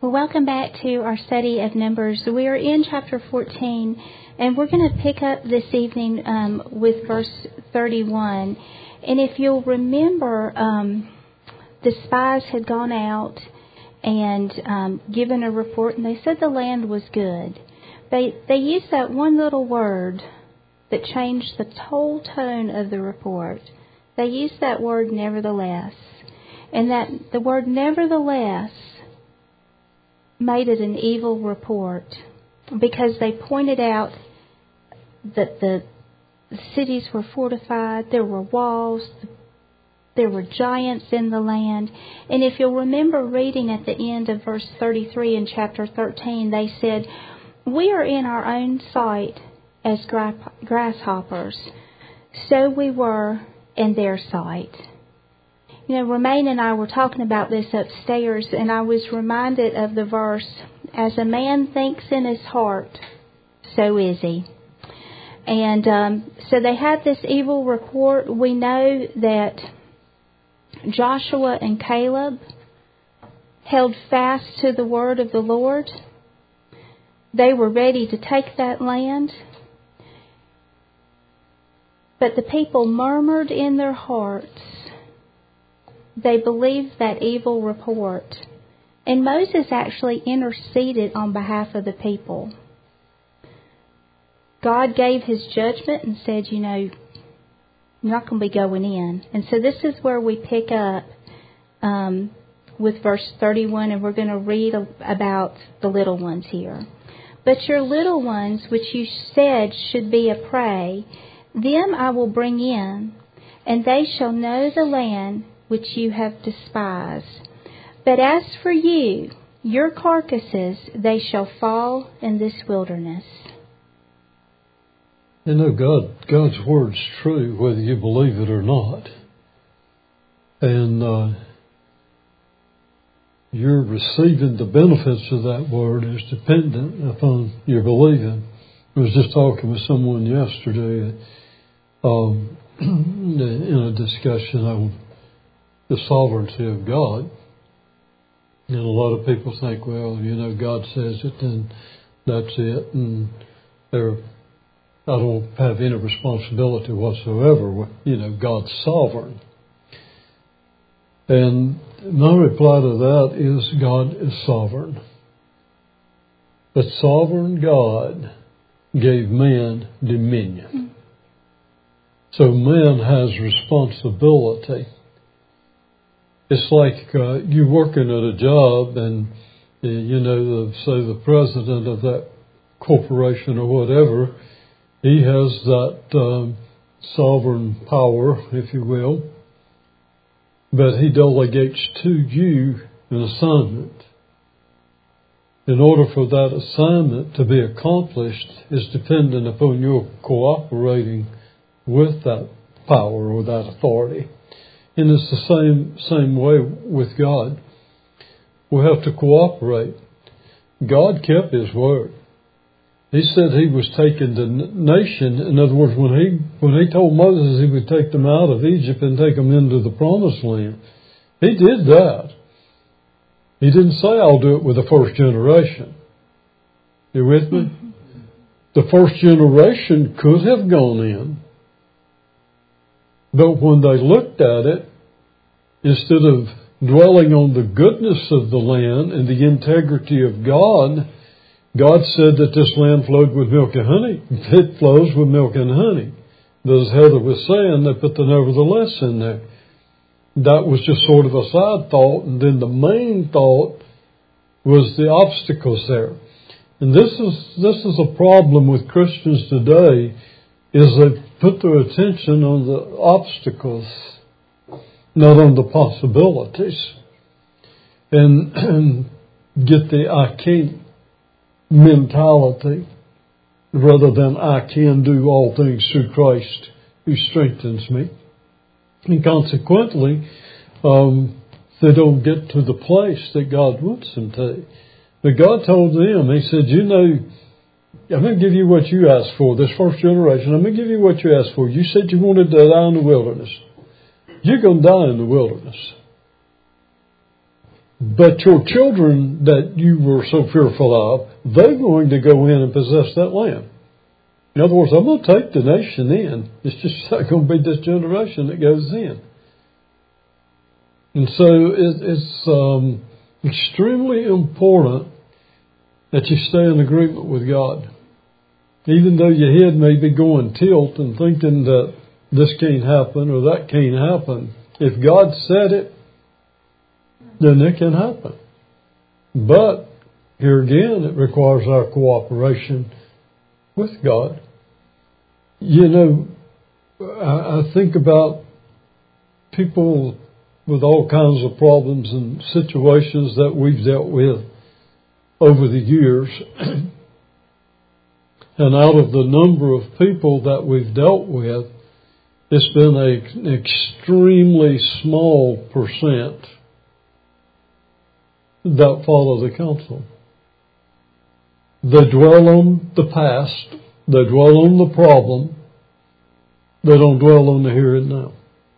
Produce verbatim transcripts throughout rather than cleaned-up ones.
Well, welcome back to our study of Numbers. We are in chapter fourteen, and we're going to pick up this evening um, with verse thirty-one. And if you'll remember, um, the spies had gone out and um, given a report, and they said the land was good. They they used that one little word that changed the whole tone of the report. They used that word nevertheless. And that the word nevertheless made it an evil report, because they pointed out that the cities were fortified, there were walls, there were giants in the land. And if you'll remember reading at the end of verse thirty-three in chapter thirteen, they said, "We are in our own sight as grasshoppers, so we were in their sight." You know, Romaine and I were talking about this upstairs, and I was reminded of the verse, "As a man thinks in his heart, so is he." And um, so they had this evil report. We know that Joshua and Caleb held fast to the word of the Lord. They were ready to take that land. But the people murmured in their hearts. They believed that evil report. And Moses actually interceded on behalf of the people. God gave his judgment and said, you know, you're not going to be going in. And so this is where we pick up um, with verse thirty-one, and we're going to read about the little ones here. "But your little ones, which you said should be a prey, them I will bring in, and they shall know the land which you have despised. But as for you, your carcasses, they shall fall in this wilderness." You know, God, God's word's true, whether you believe it or not. And uh, you're receiving the benefits of that word is dependent upon your believing. I was just talking with someone yesterday um, in a discussion on the sovereignty of God. And a lot of people think, well, you know, God says it, and that's it, and they're, I don't have any responsibility whatsoever. You know, God's sovereign. And my reply to that is God is sovereign. But sovereign God gave man dominion. So man has responsibility. It's like uh, you working at a job, and uh, you know, the, say the president of that corporation or whatever, he has that um, sovereign power, if you will, but he delegates to you an assignment. In order for that assignment to be accomplished, is dependent upon your cooperating with that power or that authority. And it's the same same way with God. We have to cooperate. God kept his word. He said he was taking the nation. In other words, when he when he told Moses he would take them out of Egypt and take them into the promised land, he did that. He didn't say, "I'll do it with the first generation." You with me? Mm-hmm. The first generation could have gone in. But when they looked at it, instead of dwelling on the goodness of the land and the integrity of God, God said that this land flowed with milk and honey. It flows with milk and honey. But as Heather was saying, they put the nevertheless in there. That was just sort of a side thought, and then the main thought was the obstacles there. And this is this is a problem with Christians today, is they put their attention on the obstacles, not on the possibilities, and, and get the I can't mentality rather than I can do all things through Christ who strengthens me. And consequently, um, they don't get to the place that God wants them to. But God told them, he said, you know, I'm going to give you what you asked for, this first generation. I'm going to give you what you asked for. You said you wanted to die in the wilderness. You're going to die in the wilderness. But your children that you were so fearful of, they're going to go in and possess that land. In other words, I'm going to take the nation in. It's just not going to be this generation that goes in. And so it, it's um, extremely important that you stay in agreement with God. Even though your head may be going tilt and thinking that this can't happen or that can't happen, if God said it, then it can happen. But here again, it requires our cooperation with God. You know, I, I think about people with all kinds of problems and situations that we've dealt with over the years. And out of the number of people that we've dealt with, it's been a, an extremely small percent that follow the counsel. They dwell on the past. They dwell on the problem. They don't dwell on the here and now.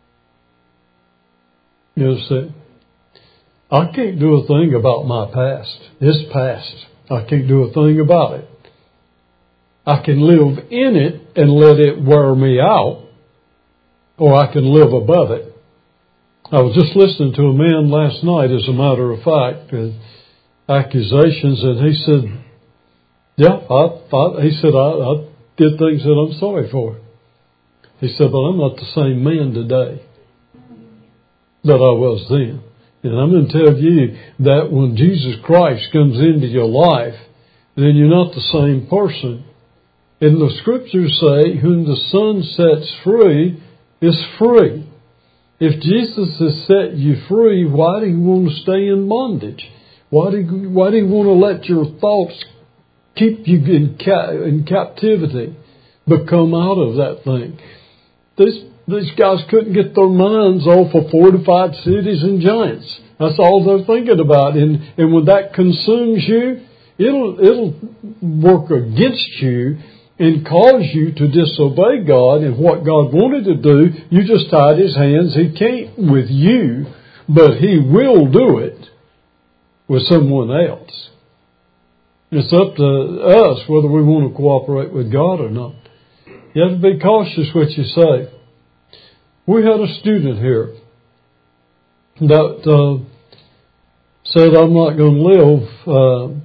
You understand? I can't do a thing about my past. It's past. I can't do a thing about it. I can live in it and let it wear me out, or I can live above it. I was just listening to a man last night, as a matter of fact, with accusations, and he said, yeah, I, I, he said, I, I did things that I'm sorry for. He said, but I'm not the same man today that I was then. And I'm going to tell you that when Jesus Christ comes into your life, then you're not the same person. And the scriptures say, whom the Son sets free is free. If Jesus has set you free, why do you want to stay in bondage? Why do you, why do you want to let your thoughts keep you in, ca- in captivity? But come out of that thing. These, these guys couldn't get their minds off of fortified cities and giants. That's all they're thinking about. And, and when that consumes you, it'll, it'll work against you and cause you to disobey God and what God wanted to do. You just tied his hands. He can't with you, but he will do it with someone else. It's up to us whether we want to cooperate with God or not. You have to be cautious what you say. We had a student here that uh, said, I'm not going to live uh,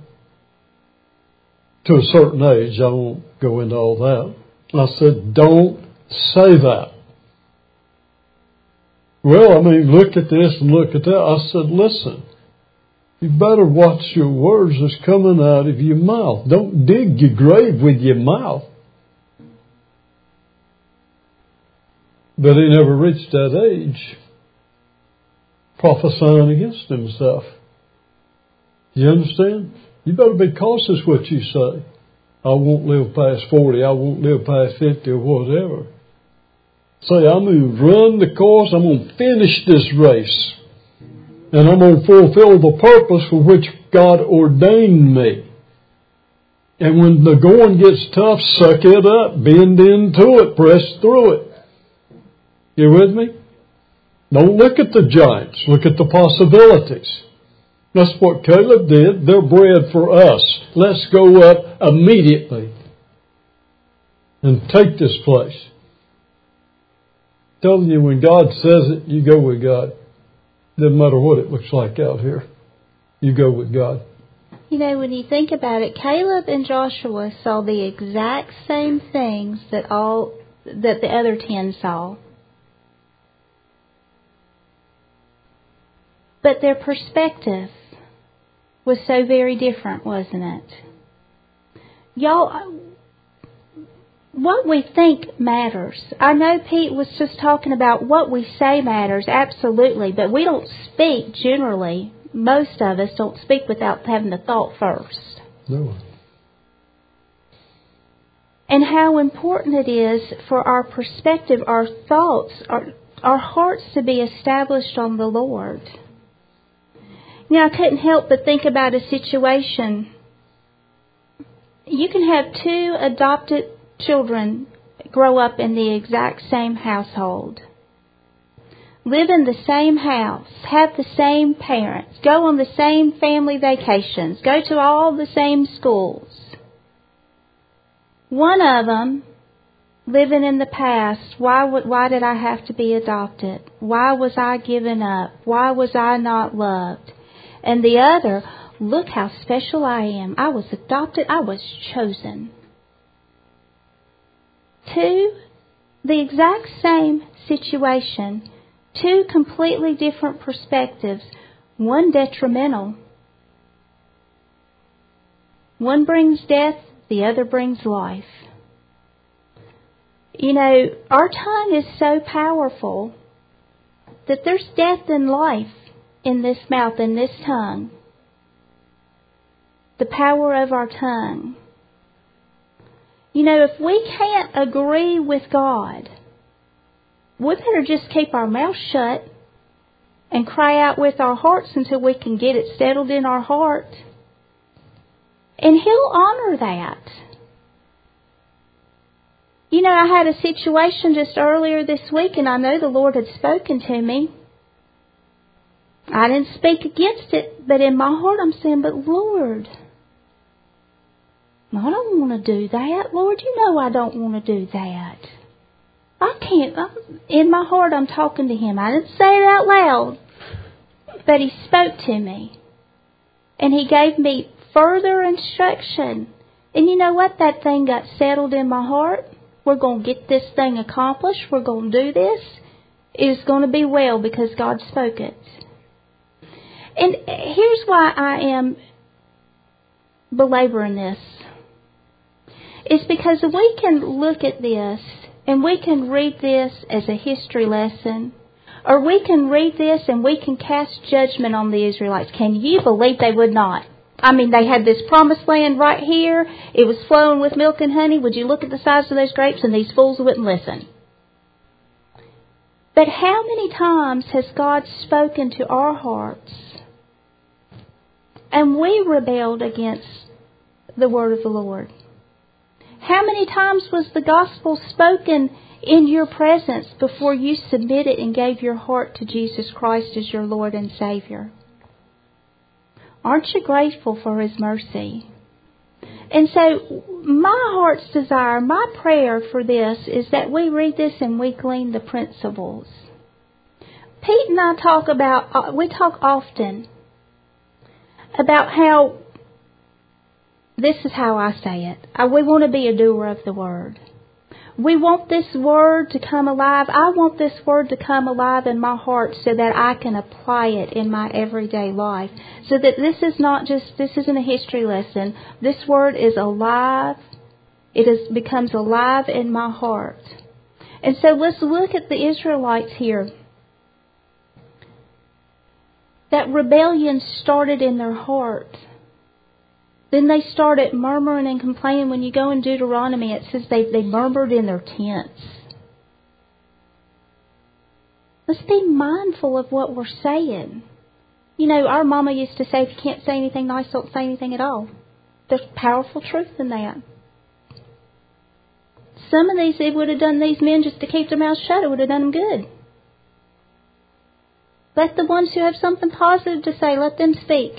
to a certain age. I won't go into all that. I said, don't say that. Well, I mean, look at this and look at that. I said, listen, you better watch your words that's coming out of your mouth. Don't dig your grave with your mouth. But he never reached that age prophesying against himself. You understand? You better be cautious what you say. I won't live past forty. I won't live past fifty or whatever. Say, I'm going to run the course. I'm going to finish this race. And I'm going to fulfill the purpose for which God ordained me. And when the going gets tough, suck it up. Bend into it. Press through it. You with me? Don't look at the giants. Look at the possibilities. That's what Caleb did. They're bread for us. Let's go up immediately and take this place. I'm telling you, when God says it, you go with God. Doesn't matter what it looks like out here. You go with God. You know, when you think about it, Caleb and Joshua saw the exact same things that all that the other ten saw. But their perspective was so very different, wasn't it? Y'all, what we think matters. I know Pete was just talking about what we say matters, absolutely, but we don't speak generally. Most of us don't speak without having the thought first. No. And how important it is for our perspective, our thoughts, our, our hearts to be established on the Lord. Now, I couldn't help but think about a situation. You can have two adopted children grow up in the exact same household. live in the same house, have the same parents, go on the same family vacations, go to all the same schools. One of them living in the past, why why did I have to be adopted? Why was I given up? Why was I not loved? And the other, look how special I am. I was adopted. I was chosen. Two, the exact same situation. Two completely different perspectives. One detrimental. One brings death, the other brings life. You know, our tongue is so powerful that there's death and life in this mouth, in this tongue. The power of our tongue. You know, if we can't agree with God, we better just keep our mouth shut and cry out with our hearts until we can get it settled in our heart. And He'll honor that. You know, I had a situation just earlier this week, and I know the Lord had spoken to me. I didn't speak against it, but in my heart I'm saying, but Lord, I don't want to do that. Lord, you know I don't want to do that. I can't. I'm, in my heart I'm talking to Him. I didn't say it out loud, but He spoke to me. And He gave me further instruction. And you know what? That thing got settled in my heart. We're going to get this thing accomplished. We're going to do this. It's going to be well because God spoke it. And here's why I am belaboring this. It's because we can look at this and we can read this as a history lesson, or we can read this and we can cast judgment on the Israelites. Can you believe they would not? I mean, they had this promised land right here. It was flowing with milk and honey. Would you look at the size of those grapes? And these fools wouldn't listen. But how many times has God spoken to our hearts and we rebelled against the word of the Lord? How many times was the gospel spoken in your presence before you submitted and gave your heart to Jesus Christ as your Lord and Savior? Aren't you grateful for His mercy? And so my heart's desire, my prayer for this is that we read this and we glean the principles. Pete and I talk about, we talk often about how, this is how I say it, we want to be a doer of the Word. We want this Word to come alive. I want this Word to come alive in my heart so that I can apply it in my everyday life. So that this is not just, this isn't a history lesson. This Word is alive. It is, becomes alive in my heart. And so let's look at the Israelites here. That rebellion started in their heart. Then they started murmuring and complaining. When you go in Deuteronomy, it says they, they murmured in their tents. Let's be mindful of what we're saying. You know, our mama used to say, if you can't say anything nice, don't say anything at all. There's powerful truth in that. Some of these, it would have done these men just to keep their mouths shut. It would have done them good. Let the ones who have something positive to say, let them speak.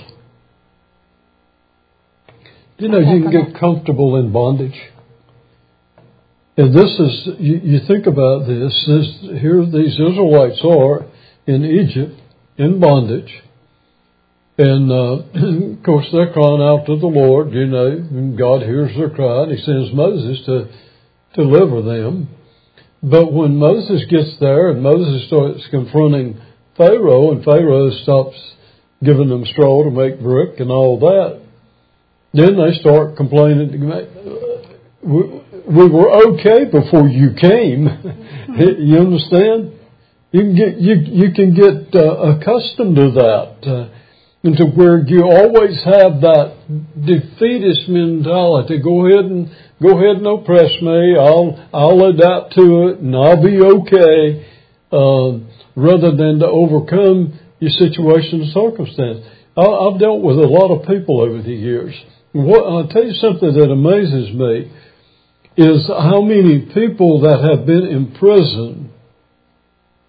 You know, you can get comfortable in bondage. And this is, you, you think about this, this, here these Israelites are in Egypt, in bondage. And, uh, of course, they're crying out to the Lord, you know, and God hears their cry, and He sends Moses to deliver them. But when Moses gets there, and Moses starts confronting Pharaoh, and Pharaoh stops giving them straw to make brick and all that, then they start complaining. We, we were okay before you came. You understand? You can get you you can get uh, accustomed to that, uh, and to where you always have that defeatist mentality. Go ahead and go ahead and oppress me. I'll I'll adapt to it, and I'll be okay. Uh, rather than to overcome your situation and circumstance. I, I've dealt with a lot of people over the years. What, I'll tell you something that amazes me is how many people that have been in prison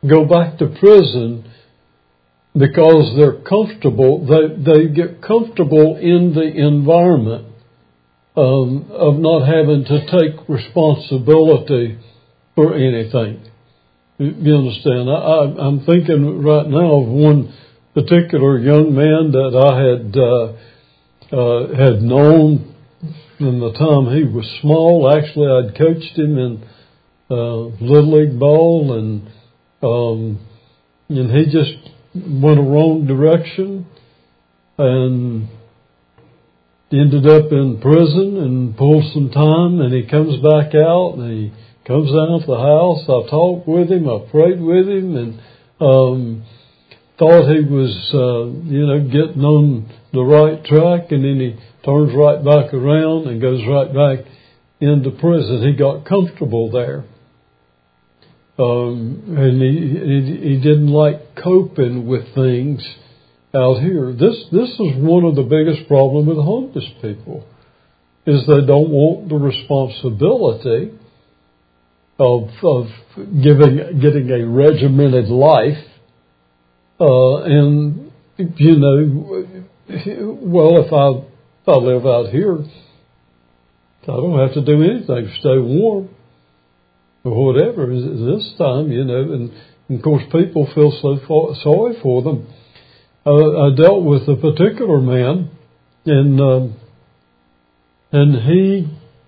go back to prison because they're comfortable. They they get comfortable in the environment um, of not having to take responsibility for anything. You understand? I, I, I'm thinking right now of one particular young man that I had uh, uh, had known from the time he was small. Actually, I'd coached him in uh, Little League ball, and um, and he just went a wrong direction and ended up in prison and pulled some time, and he comes back out and he comes down to the house. I talked with him, I prayed with him, and um, thought he was, uh, you know, getting on the right track, and then he turns right back around and goes right back into prison. He got comfortable there. Um, and he, he he didn't like coping with things out here. This this is one of the biggest problems with homeless people, is they don't want the responsibility of of giving getting a regimented life. Uh, and you know, well, if I if I live out here, I don't have to do anything to stay warm or whatever. This time, you know, and, and of course people feel so far, sorry for them. Uh, I dealt with a particular man, and um, and he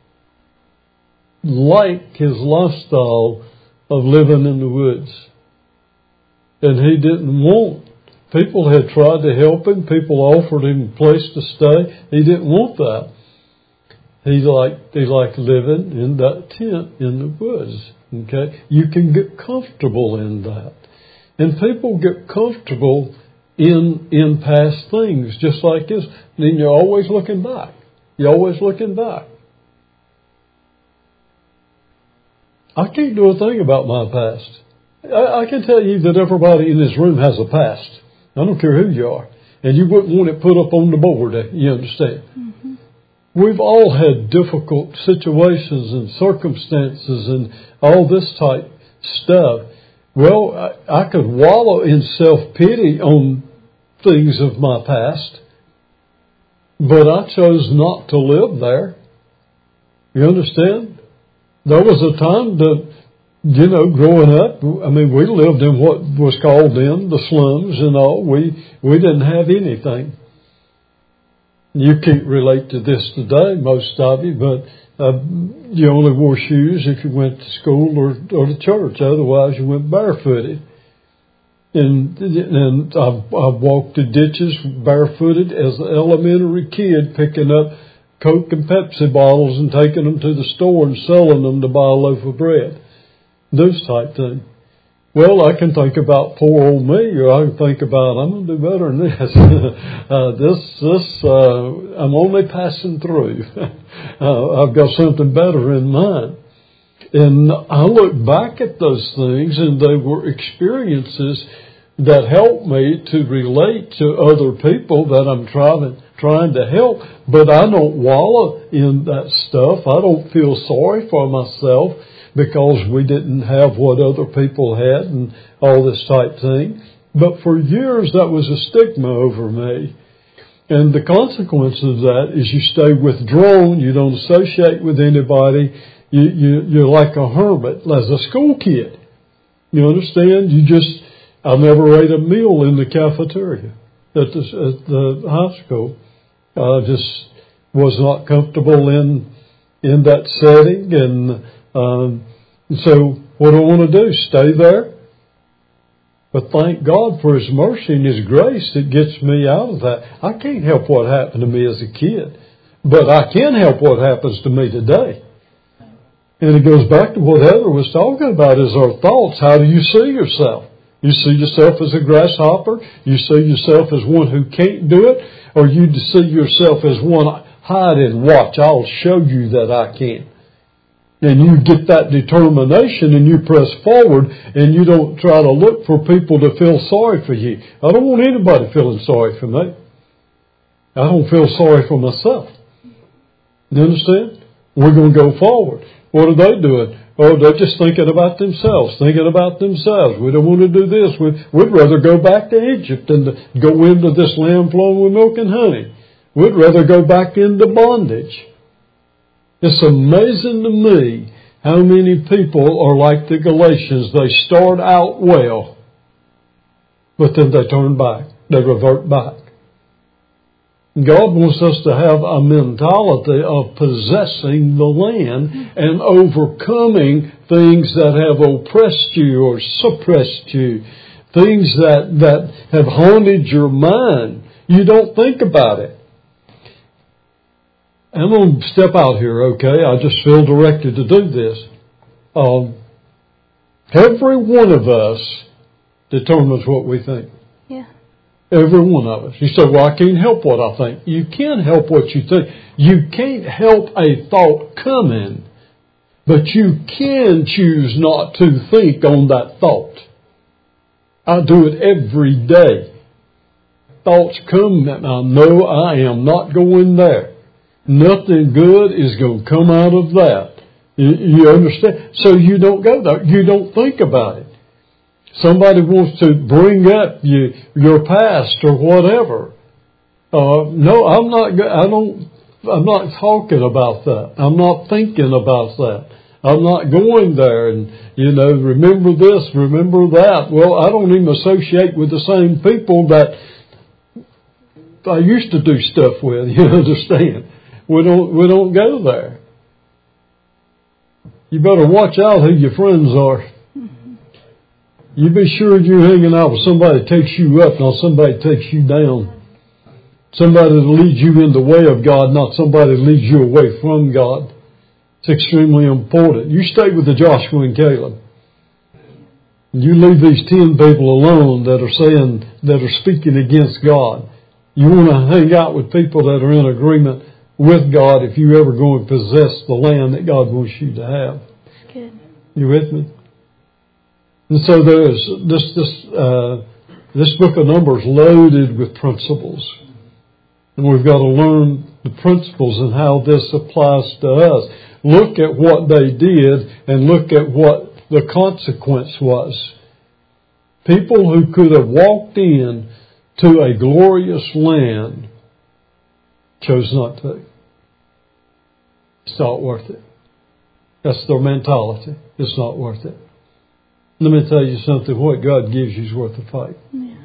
liked his lifestyle of living in the woods, and he didn't want. People had tried to help him. People offered him a place to stay. He didn't want that. He liked, he liked living in that tent in the woods. Okay? You can get comfortable in that. And people get comfortable in in past things, just like this. Then you're always looking back. You're always looking back. I can't do a thing about my past. I, I can tell you that everybody in this room has a past. I don't care who you are. And you wouldn't want it put up on the board, you understand? Mm-hmm. We've all had difficult situations and circumstances and all this type stuff. Well, I, I could wallow in self-pity on things of my past, but I chose not to live there. You understand? There was a time that, you know, growing up, I mean, we lived in what was called then the slums and all. We we didn't have anything. You can't relate to this today, most of you, but uh, you only wore shoes if you went to school or, or to church. Otherwise, you went barefooted. And and I, I walked the ditches barefooted as an elementary kid, picking up Coke and Pepsi bottles and taking them to the store and selling them to buy a loaf of bread. Those type things. Well, I can think about poor old me, or I can think about, I'm going to do better than this. uh, this, this, uh, I'm only passing through. uh, I've got something better in mind. And I look back at those things, and they were experiences that helped me to relate to other people that I'm trying, trying to help. But I don't wallow in that stuff. I don't feel sorry for myself because we didn't have what other people had and all this type thing. But for years that was a stigma over me. And the consequence of that is you stay withdrawn, you don't associate with anybody, you, you, you're like a hermit, as a school kid. You understand? You just, I never ate a meal in the cafeteria at the, at the high school. I just was not comfortable in in that setting, and Um, so what do I want to do? Stay there? But thank God for His mercy and His grace that gets me out of that. I can't help what happened to me as a kid, but I can help what happens to me today. And it goes back to what Heather was talking about, is our thoughts. How do you see yourself? You see yourself as a grasshopper? You see yourself as one who can't do it? Or you see yourself as one, hide and watch, I'll show you that I can. And you get that determination and you press forward, and you don't try to look for people to feel sorry for you. I don't want anybody feeling sorry for me. I don't feel sorry for myself. You understand? We're going to go forward. What are they doing? Oh, they're just thinking about themselves, thinking about themselves. We don't want to do this. We, we'd rather go back to Egypt than to go into this land flowing with milk and honey. We'd rather go back into bondage. It's amazing to me how many people are like the Galatians. They start out well, but then they turn back. They revert back. God wants us to have a mentality of possessing the land and overcoming things that have oppressed you or suppressed you, things that, that have haunted your mind. You don't think about it. I'm going to step out here, okay? I just feel directed to do this. Um, every one of us determines what we think. Yeah. Every one of us. You say, well, I can't help what I think. You can help what you think. You can't help a thought coming, but you can choose not to think on that thought. I do it every day. Thoughts come, and I know I am not going there. Nothing good is going to come out of that. You, you understand? So you don't go there. You don't think about it. Somebody wants to bring up you, your past or whatever. Uh, no, I'm not. I don't. I'm not talking about that. I'm not thinking about that. I'm not going there. And you know, remember this, remember that. Well, I don't even associate with the same people that I used to do stuff with. You understand? We don't. We don't go there. You better watch out who your friends are. You be sure you're hanging out with somebody that takes you up, not somebody that takes you down. Somebody that leads you in the way of God, not somebody that leads you away from God. It's extremely important. You stay with the Joshua and Caleb. You leave these ten people alone that are saying, that are speaking against God. You want to hang out with people that are in agreement with God if you ever go and possess the land that God wants you to have. That's good. You with me? And so there's this this uh, this book of Numbers loaded with principles, and we've got to learn the principles and how this applies to us. Look at what they did, and look at what the consequence was. People who could have walked in to a glorious land chose not to. It's not worth it. That's their mentality. It's not worth it. Let me tell you something. What God gives you is worth the fight. Yeah.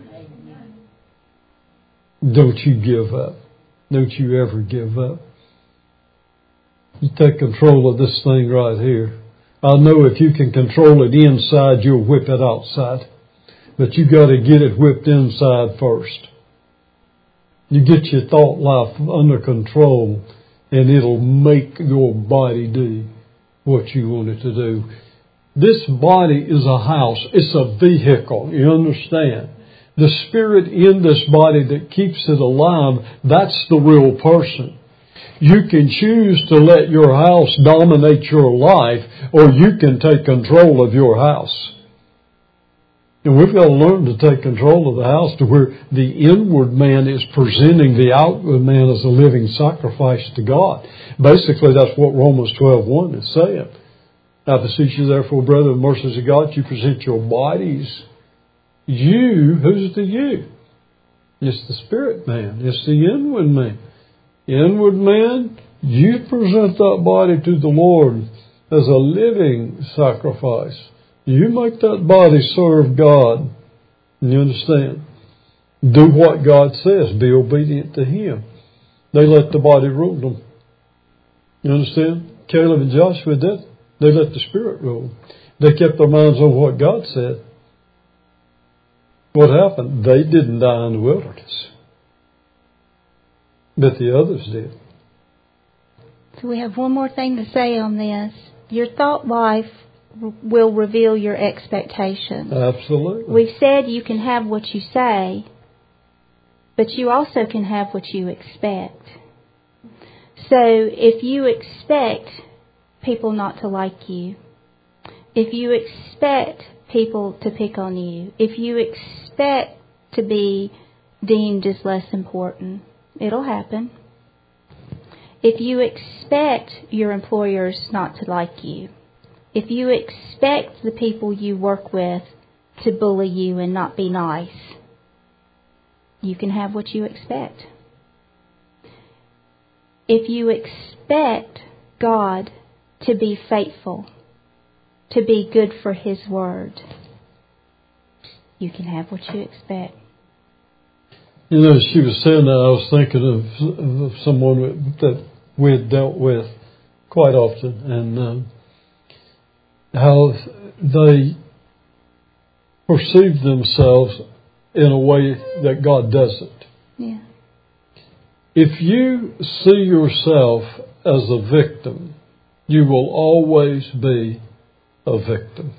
Don't you give up. Don't you ever give up. You take control of this thing right here. I know if you can control it inside, you'll whip it outside. But you got to get it whipped inside first. You get your thought life under control, and it'll make your body do what you want it to do. This body is a house. It's a vehicle. You understand? The spirit in this body that keeps it alive, that's the real person. You can choose to let your house dominate your life, or you can take control of your house. And we've got to learn to take control of the house to where the inward man is presenting the outward man as a living sacrifice to God. Basically, that's what Romans twelve one is saying. I beseech you, therefore, brethren, and mercies of God, you present your bodies. You, who's the you? It's the spirit man. It's the inward man. Inward man, you present that body to the Lord as a living sacrifice. You make that body serve God. You understand? Do what God says. Be obedient to Him. They let the body rule them. You understand? Caleb and Joshua did. They let the Spirit rule. They kept their minds on what God said. What happened? They didn't die in the wilderness. But the others did. So we have one more thing to say on this. Your thought life will reveal your expectations. Absolutely. We've said you can have what you say, but you also can have what you expect. So if you expect people not to like you, if you expect people to pick on you, if you expect to be deemed as less important, it'll happen. if you expect your employers not to like you, if you expect the people you work with to bully you and not be nice, you can have what you expect. If you expect God to be faithful, to be good for His word, you can have what you expect. You know, she was saying that, I was thinking of, of someone that we had dealt with quite often, and um, how they perceive themselves in a way that God doesn't. Yeah. If you see yourself as a victim, you will always be a victim.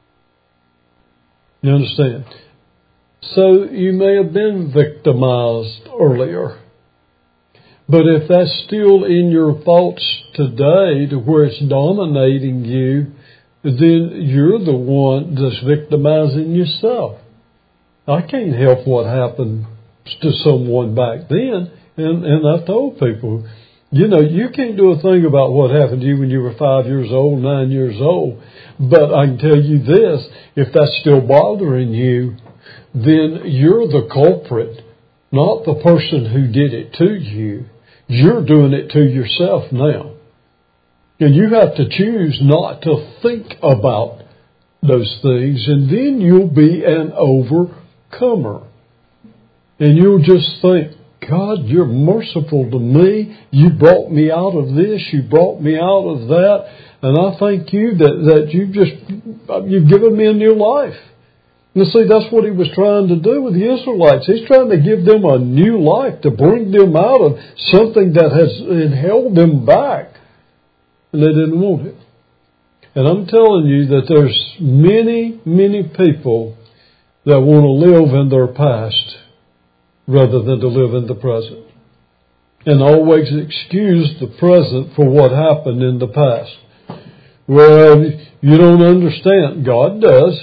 You understand? So you may have been victimized earlier. But if that's still in your thoughts today to where it's dominating you, then you're the one that's victimizing yourself. I can't help what happened to someone back then. And, and I've told people, you know, you can't do a thing about what happened to you when you were five years old, nine years old. But I can tell you this, if that's still bothering you, then you're the culprit, not the person who did it to you. You're doing it to yourself now. And you have to choose not to think about those things, and then you'll be an overcomer. And you'll just think, God, you're merciful to me. You brought me out of this. You brought me out of that. And I thank you that, that you've just, you've given me a new life. And see, that's what he was trying to do with the Israelites. He's trying to give them a new life, to bring them out of something that has held them back. And they didn't want it. And I'm telling you that there's many, many people that want to live in their past rather than to live in the present. And always excuse the present for what happened in the past. Well, you don't understand. God does.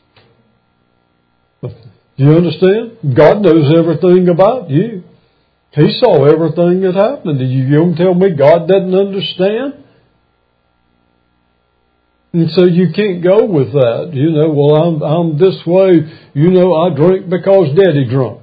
Do you understand? God knows everything about you. He saw everything that happened to you. You don't tell me God doesn't understand? And so you can't go with that. You know, well, I'm, I'm this way. You know, I drink because Daddy drunk.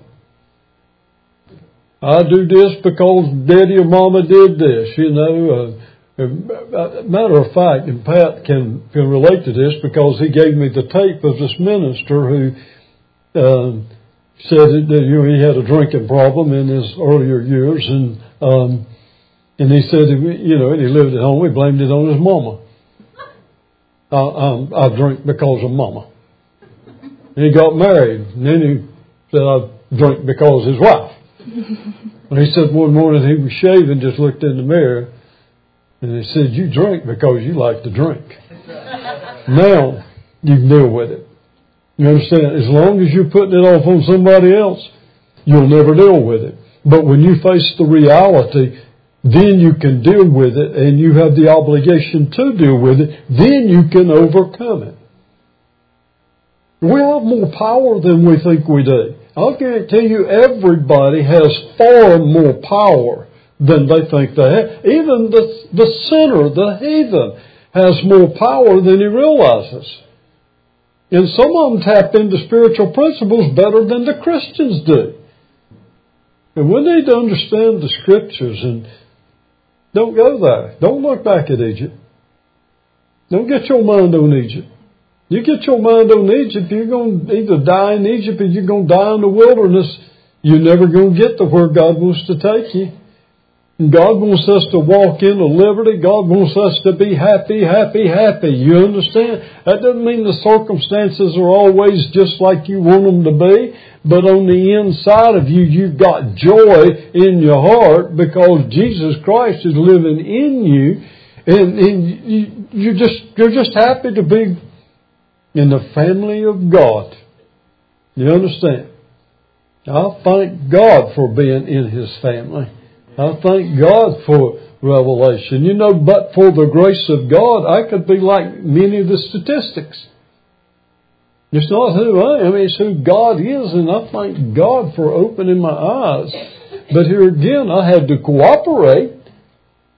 I do this because Daddy or Mama did this. You know, uh, matter of fact, and Pat can, can relate to this because he gave me the tape of this minister who Um, said that, you know, he had a drinking problem in his earlier years, and um, and he said, you know, and he lived at home. He blamed it on his mama. I, I, I drink because of mama. And he got married, and then he said, I drink because of his wife. And he said one morning he was shaving, just looked in the mirror, and he said, you drink because you like to drink. Now you can deal with it. You understand? As long as you're putting it off on somebody else, you'll never deal with it. But when you face the reality, then you can deal with it, and you have the obligation to deal with it. Then you can overcome it. We have more power than we think we do. I'll guarantee you everybody has far more power than they think they have. Even the, the sinner, the heathen, has more power than he realizes. And some of them tap into spiritual principles better than the Christians do. And we need to understand the Scriptures, and don't go there. Don't look back at Egypt. Don't get your mind on Egypt. You get your mind on Egypt, you're going to either die in Egypt or you're going to die in the wilderness. You're never going to get to where God wants to take you. God wants us to walk into liberty. God wants us to be happy, happy, happy. You understand? That doesn't mean the circumstances are always just like you want them to be. But on the inside of you, you've got joy in your heart because Jesus Christ is living in you. And, and you, you're just, you're just happy to be in the family of God. You understand? I thank God for being in His family. I thank God for revelation. You know, but for the grace of God, I could be like many of the statistics. It's not who I am, it's who God is, and I thank God for opening my eyes. But here again, I had to cooperate.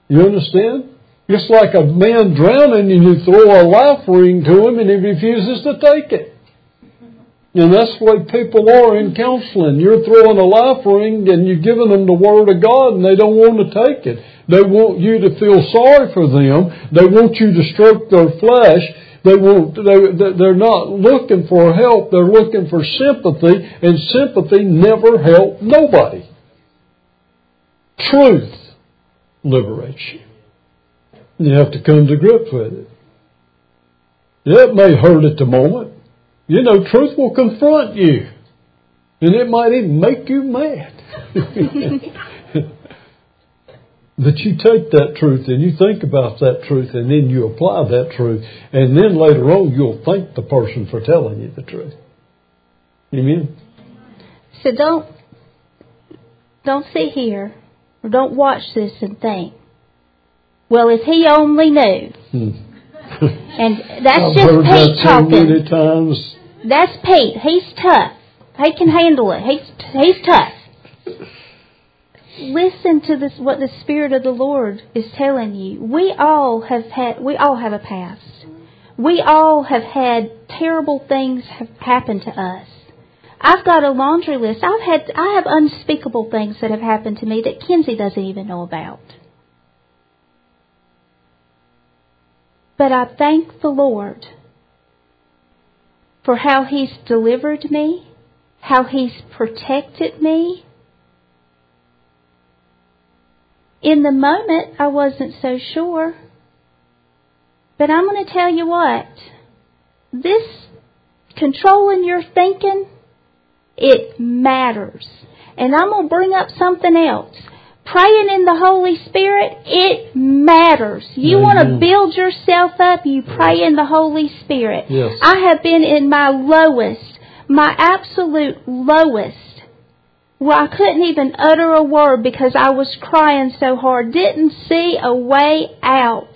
You understand? It's like a man drowning and you throw a life ring to him and he refuses to take it. And that's the way people are in counseling. You're throwing a life ring and you're giving them the Word of God and they don't want to take it. They want you to feel sorry for them. They want you to stroke their flesh. They want, they, they're not looking for help. They're looking for sympathy. And sympathy never helped nobody. Truth liberates you. You have to come to grips with it. Yeah, it may hurt at the moment. You know, truth will confront you. And it might even make you mad. But you take that truth and you think about that truth and then you apply that truth. And then later on you'll thank the person for telling you the truth. Amen? So don't, don't sit here or don't watch this and think, well, if he only knew. Hmm. And that's I've just heard Pete that talking. So many times. That's Pete. He's tough. He can handle it. He's he's tough. Listen to this. What the Spirit of the Lord is telling you. We all have had. We all have a past. We all have had terrible things have happened to us. I've got a laundry list. I've had. I have unspeakable things that have happened to me that Kenzie doesn't even know about. But I thank the Lord for how He's delivered me, how He's protected me. In the moment, I wasn't so sure. But I'm going to tell you what. This controlling your thinking, it matters. And I'm going to bring up something else. Praying in the Holy Spirit, it matters. You Amen. Want to build yourself up, you pray in the Holy Spirit. Yes. I have been in my lowest, my absolute lowest, where I couldn't even utter a word because I was crying so hard. Didn't see a way out.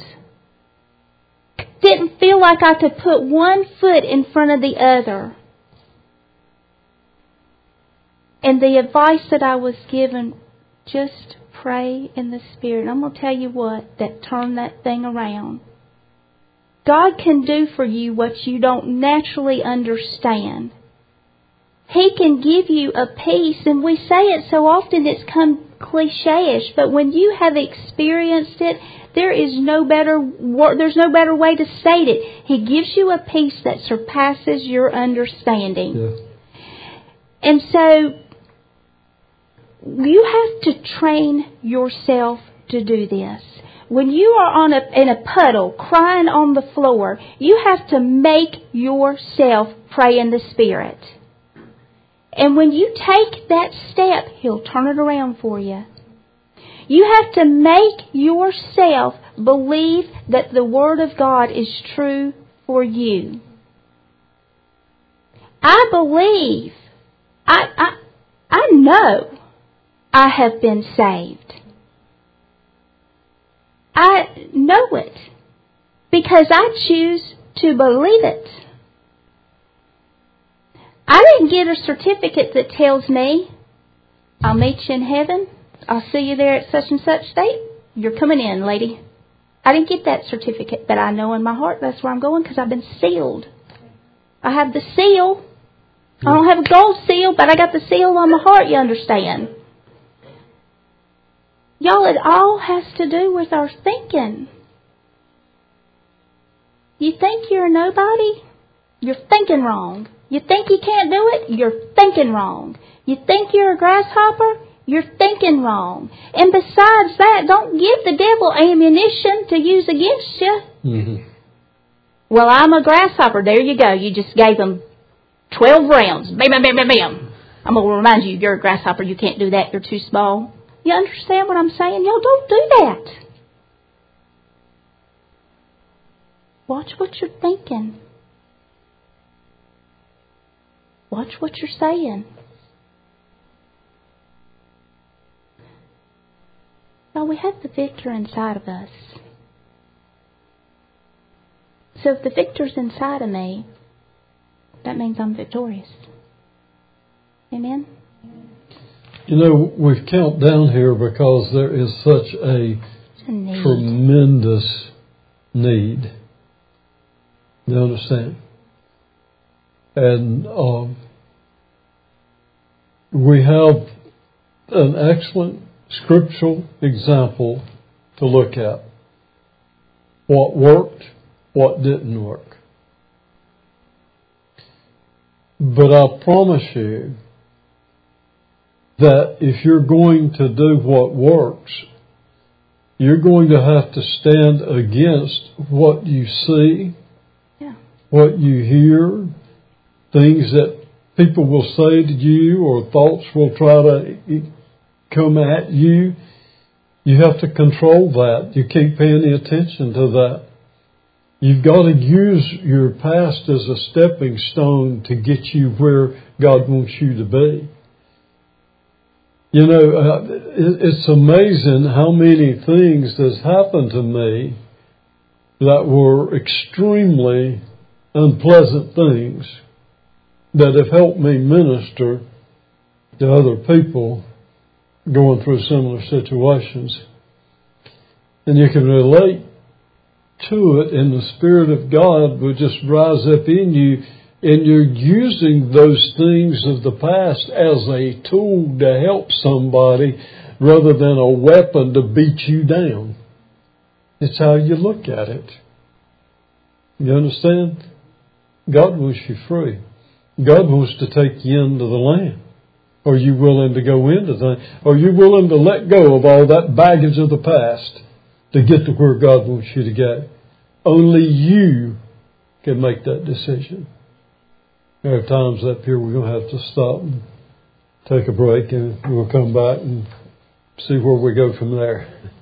Didn't feel like I could put one foot in front of the other. And the advice that I was given, just pray in the Spirit. I'm going to tell you what, that turned that thing around. God can do for you what you don't naturally understand. He can give you a peace, and we say it so often it's come cliche-ish, but when you have experienced it, there is no better word, there's no better way to state it. He gives you a peace that surpasses your understanding. Yeah. And so you have to train yourself to do this. When you are on a, in a puddle, crying on the floor, you have to make yourself pray in the Spirit. And when you take that step, He'll turn it around for you. You have to make yourself believe that the Word of God is true for you. I believe, I, I, I know I have been saved. I know it because I choose to believe it. I didn't get a certificate that tells me, I'll meet you in heaven. I'll see you there at such and such date. You're coming in, lady. I didn't get that certificate, but I know in my heart that's where I'm going because I've been sealed. I have the seal. I don't have a gold seal, but I got the seal on my heart, you understand. Y'all, it all has to do with our thinking. You think you're a nobody? You're thinking wrong. You think you can't do it? You're thinking wrong. You think you're a grasshopper? You're thinking wrong. And besides that, don't give the devil ammunition to use against you. Mm-hmm. Well, I'm a grasshopper. There you go. You just gave him twelve rounds. Bam, bam, bam, bam, bam. I'm going to remind you, you're a grasshopper. You can't do that. You're too small. You understand what I'm saying? Y'all don't do that. Watch what you're thinking. Watch what you're saying. Now, we have the victor inside of us. So if the victor's inside of me, that means I'm victorious. Amen? You know, we've count down here because there is such a a need. tremendous need. You understand? And um, we have an excellent scriptural example to look at. What worked, what didn't work. But I promise you that if you're going to do what works, you're going to have to stand against what you see, yeah. what you hear, things that people will say to you or thoughts will try to come at you. You have to control that. You can't pay any attention to that. You've got to use your past as a stepping stone to get you where God wants you to be. You know, uh, it's amazing how many things has happened to me that were extremely unpleasant things that have helped me minister to other people going through similar situations. And you can relate to it, and the Spirit of God will just rise up in you, and you're using those things of the past as a tool to help somebody rather than a weapon to beat you down. It's how you look at it. You understand? God wants you free. God wants to take you into the land. Are you willing to go into the land? Are you willing to let go of all that baggage of the past to get to where God wants you to go? Only you can make that decision. There are times up here we're going to have to stop and take a break, and we'll come back and see where we go from there.